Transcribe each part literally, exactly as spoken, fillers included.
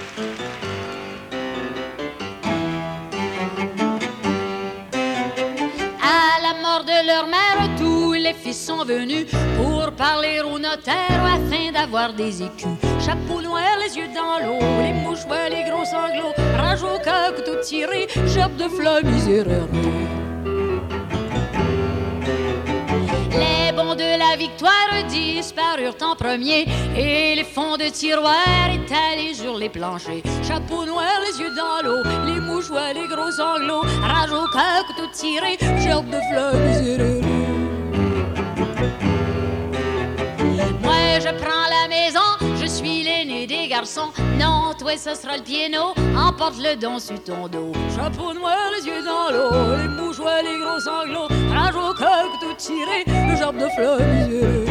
À la mort de leur mère, tous les fils sont venus pour parler au notaire afin d'avoir des écus. Chapeau noir, les yeux dans l'eau, les mouchoirs, les gros sanglots, rage au cœur, couteau tiré, gerbe de fleurs misérables. Les bons de la victoire disparurent en premier et les fonds de tiroir étalés sur les planchers. Chapeau noir, les yeux dans l'eau, les mouchoirs, les gros sanglots, rage au cœur, couteau tiré, gerbe de fleurs misérables. Moi je prends la maison, je suis l'aîné des garçons. Non, toi ce sera le piano, emporte-le don sur ton dos. Chapeau noir, les yeux dans l'eau, les mouchoirs, les gros sanglots, rage au cœur, couteau tiré, le gerbe de fleurs misérable.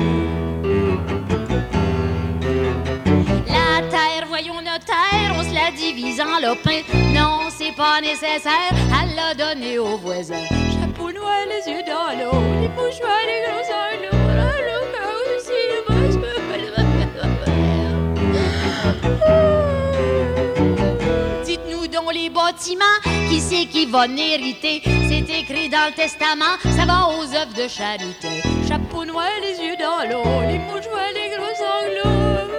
La terre, voyons notre terre, on se la divise en lopins. Non, c'est pas nécessaire, elle l'a donné aux voisins. Chapeau noir, les yeux dans l'eau, les mouchoirs, les gros sanglots, rage au cœur, aussi le Dites-nous donc les bâtiments, qui c'est qui va n'hériter? C'est écrit dans le testament, ça va aux œuvres de charité. Chapeau noir, les yeux dans l'eau, les mouchoirs, les gros sanglots.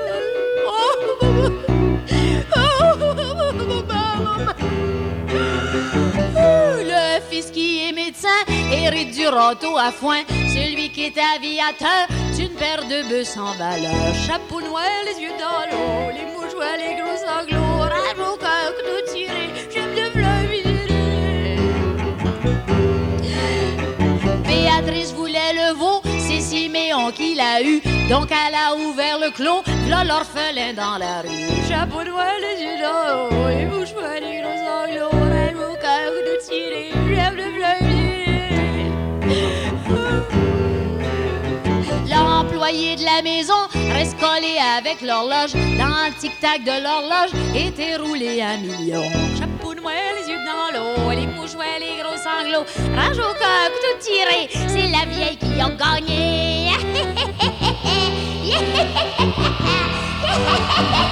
Le fils qui est médecin hérite du râteau à foin. Celui qui est aviateur d'une paire de bœufs sans valeur. Chapeau noir, les yeux dans l'eau, les mouchoirs, les gros sanglots, rage au cœur, couteau tiré, j'aime de fleurs misérées. Béatrice voulait le veau, c'est Siméon qui l'a eu. Donc elle a ouvert le clos, v'là l'orphelin dans la rue. Chapeau noir, les yeux dans l'eau, les mouchoirs, les gros sanglots, rage au cœur, couteau tiré, j'aime de fleurs misérées. L'employé de la maison reste collé avec l'horloge. Dans le tic-tac de l'horloge était roulé un million. Chapeau noir, les yeux dans l'eau, les mouchoirs, les gros sanglots, rage au cœur, couteau tiré, c'est la vieille qui a gagné.